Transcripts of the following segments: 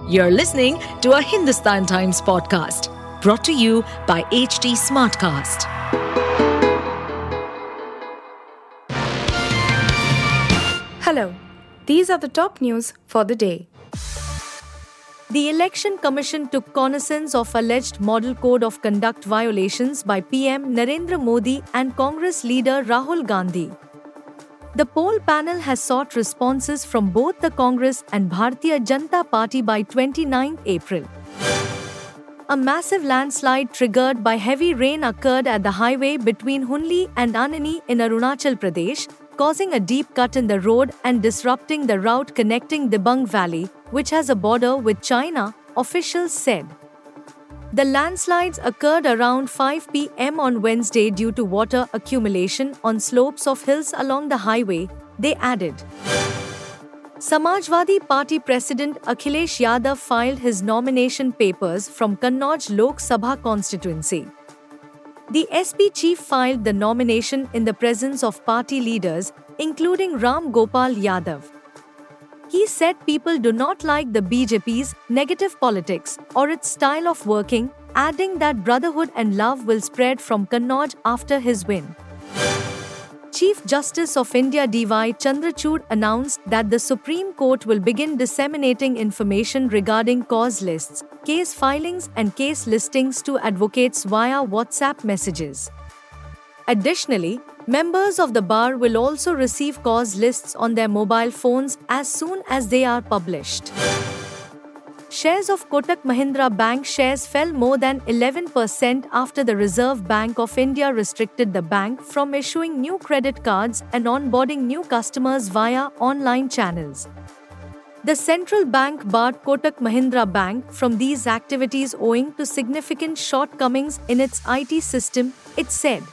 You're listening to a Hindustan Times podcast brought to you by HT Smartcast. Hello, these are the top news for the day. The Election Commission took cognizance of alleged Model Code of Conduct violations by PM Narendra Modi and Congress leader Rahul Gandhi. The poll panel has sought responses from both the Congress and Bharatiya Janata Party by 29 April. A massive landslide triggered by heavy rain occurred at the highway between Hunli and Anani in Arunachal Pradesh, causing a deep cut in the road and disrupting the route connecting Dibang Valley, which has a border with China, officials said. The landslides occurred around 5 p.m. on Wednesday due to water accumulation on slopes of hills along the highway, they added. Samajwadi Party President Akhilesh Yadav filed his nomination papers from Kannauj Lok Sabha constituency. The SP chief filed the nomination in the presence of party leaders, including Ram Gopal Yadav. He said people do not like the BJP's negative politics or its style of working, adding that brotherhood and love will spread from Kannauj after his win. Chief Justice of India D.Y. Chandrachud announced that the Supreme Court will begin disseminating information regarding cause lists, case filings and case listings to advocates via WhatsApp messages. Additionally, members of the bar will also receive cause lists on their mobile phones as soon as they are published. Shares of Kotak Mahindra Bank shares fell more than 11% after the Reserve Bank of India restricted the bank from issuing new credit cards and onboarding new customers via online channels. The central bank barred Kotak Mahindra Bank from these activities owing to significant shortcomings in its IT system, it said.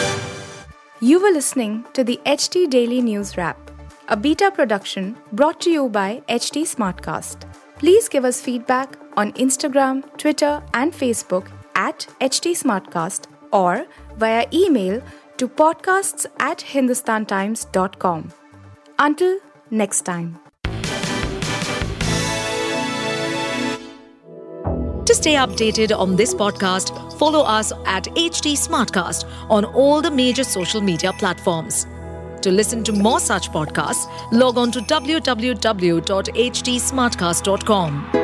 You were listening to the HT Daily News Wrap, a beta production brought to you by HT Smartcast. Please give us feedback on Instagram, Twitter and Facebook at HT Smartcast or via email to podcasts@hindustantimes.com. Until next time. To stay updated on this podcast, follow us at HT Smartcast on all the major social media platforms. To listen to more such podcasts, log on to www.htsmartcast.com.